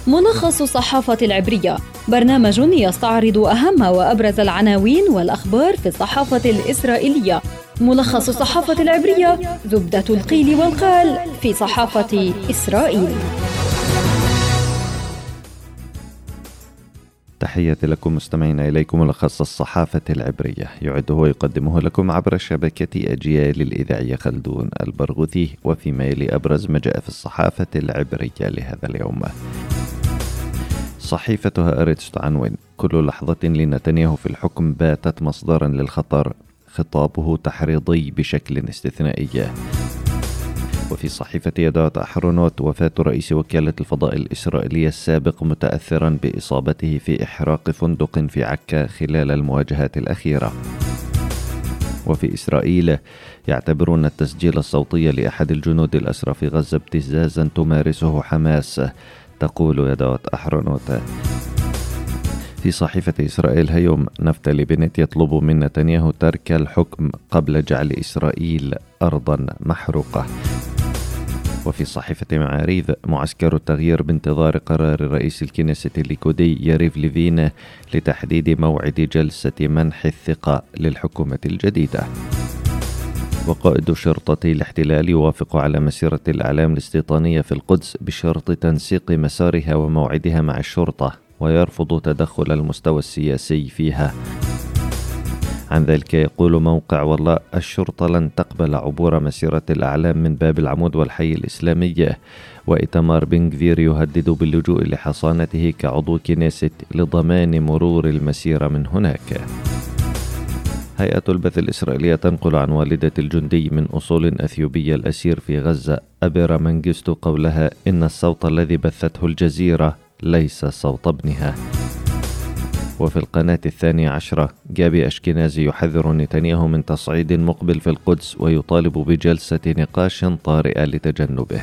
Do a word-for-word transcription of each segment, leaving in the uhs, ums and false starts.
ملخص الصحافة العبرية، برنامج يستعرض أهم وأبرز العناوين والأخبار في الصحافة الإسرائيلية. ملخص الصحافة العبرية، زبدة القيل والقال في صحافة إسرائيل. تحياتي لكم مستمعين، إليكم ملخص الصحافة العبرية، يعده ويقدمه لكم عبر شبكة أجيال الإذاعية خلدون البرغوثي، وفيما يلي أبرز ما جاء في الصحافة العبرية لهذا اليوم. صحيفة هآرتس تعنون: كل لحظة لنتنياهو في الحكم باتت مصدرا للخطر، خطابه تحريضي بشكل استثنائي. وفي صحيفة يدعوت أحرونوت: وفاة رئيس وكالة الفضاء الإسرائيلية السابق متأثرا بإصابته في إحراق فندق في عكا خلال المواجهات الأخيرة. وفي إسرائيل: يعتبرون التسجيل الصوتي لأحد الجنود الأسرى في غزة ابتزازا تمارسه حماس، تقول يدعوت أحرونوت. في صحيفة إسرائيل هيوم: نفتالي بنت يطلب من نتنياهو ترك الحكم قبل جعل إسرائيل أرضا محروقة. وفي صحيفة معاريف: معسكر التغيير بانتظار قرار رئيس الكنيسة الليكودي ياريف ليفين لتحديد موعد جلسة منح الثقة للحكومة الجديدة. وقائد شرطة الاحتلال يوافق على مسيرة الأعلام الاستيطانية في القدس بشرط تنسيق مسارها وموعدها مع الشرطة، ويرفض تدخل المستوى السياسي فيها. عن ذلك يقول موقع: والله الشرطة لن تقبل عبور مسيرة الأعلام من باب العمود والحي الإسلامي. وإتمار بن غفير يهدد باللجوء لحصانته كعضو كنيست لضمان مرور المسيرة من هناك. هيئة البث الإسرائيلية تنقل عن والدة الجندي من أصول أثيوبية الأسير في غزة أبيرا منجستو قولها: إن الصوت الذي بثته الجزيرة ليس صوت ابنها. وفي القناة الثانية عشرة: جابي أشكنازي يحذر نتنياهو من تصعيد مقبل في القدس ويطالب بجلسة نقاش طارئة لتجنبه.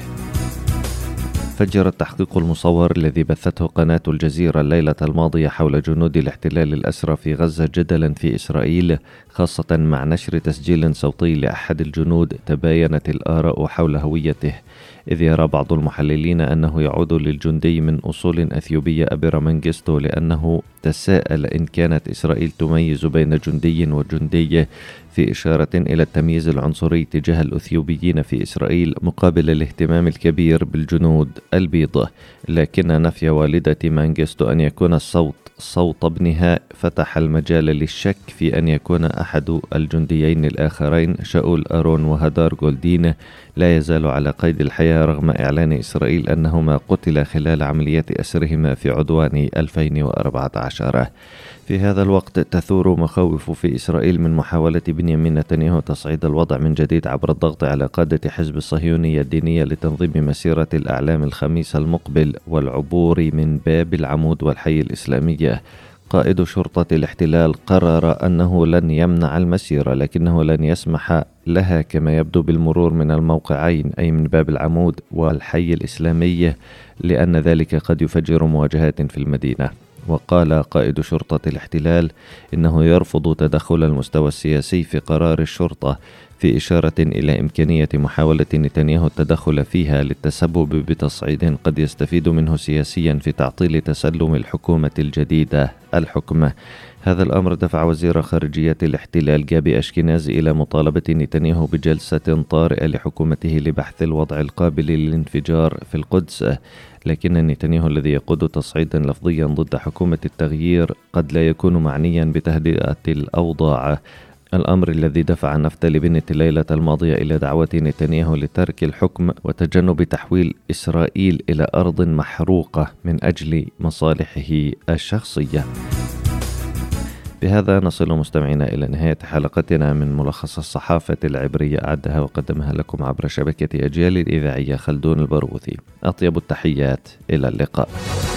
فجر التحقيق المصور الذي بثته قناة الجزيرة الليلة الماضية حول جنود الاحتلال الأسرى في غزة جدلا في إسرائيل، خاصة مع نشر تسجيل صوتي لأحد الجنود تباينت الآراء حول هويته، إذ يرى بعض المحللين أنه يعود للجندي من أصول أثيوبية أبيرا منجستو، لأنه تساءل إن كانت إسرائيل تميز بين جندي وجندي، في إشارة إلى التمييز العنصري تجاه الأثيوبيين في إسرائيل مقابل الاهتمام الكبير بالجنود البيض. لكن نفي والدة مانجستو أن يكون الصوت صوت ابنها فتح المجال للشك في أن يكون أحد الجنديين الآخرين، شاول أرون وهدار جولدين، لا يزال على قيد الحياة رغم إعلان إسرائيل أنهما قتلا خلال عمليات أسرهما في عدوان ألفين وأربعة عشر. في هذا الوقت تثور مخاوف في إسرائيل من محاولة بنيامين نتنياهو تصعيد الوضع من جديد عبر الضغط على قادة حزب الصهيونية الدينية لتنظيم مسيرة الأعلام الخميس المقبل والعبور من باب العمود والحي الإسلامية. قائد شرطة الاحتلال قرر أنه لن يمنع المسيرة، لكنه لن يسمح لها كما يبدو بالمرور من الموقعين، أي من باب العمود والحي الإسلامي، لأن ذلك قد يفجر مواجهات في المدينة. وقال قائد شرطة الاحتلال إنه يرفض تدخل المستوى السياسي في قرار الشرطة، في إشارة إلى إمكانية محاولة نتنياهو التدخل فيها للتسبب بتصعيد قد يستفيد منه سياسيا في تعطيل تسلم الحكومة الجديدة الحكم. هذا الأمر دفع وزير خارجية الاحتلال جابي أشكنازي إلى مطالبة نتنياهو بجلسة طارئة لحكومته لبحث الوضع القابل للانفجار في القدس. لكن نتنياهو الذي يقود تصعيدا لفظيا ضد حكومة التغيير قد لا يكون معنيا بتهدئة الأوضاع، الأمر الذي دفع نفتالي بنت الليلة الماضية إلى دعوة نتنياهو لترك الحكم وتجنب تحويل إسرائيل إلى أرض محروقة من أجل مصالحه الشخصية. بهذا نصل مستمعينا إلى نهاية حلقتنا من ملخص الصحافة العبرية، أعدها وقدمها لكم عبر شبكة أجيال الإذاعية خلدون البرغوثي. أطيب التحيات، إلى اللقاء.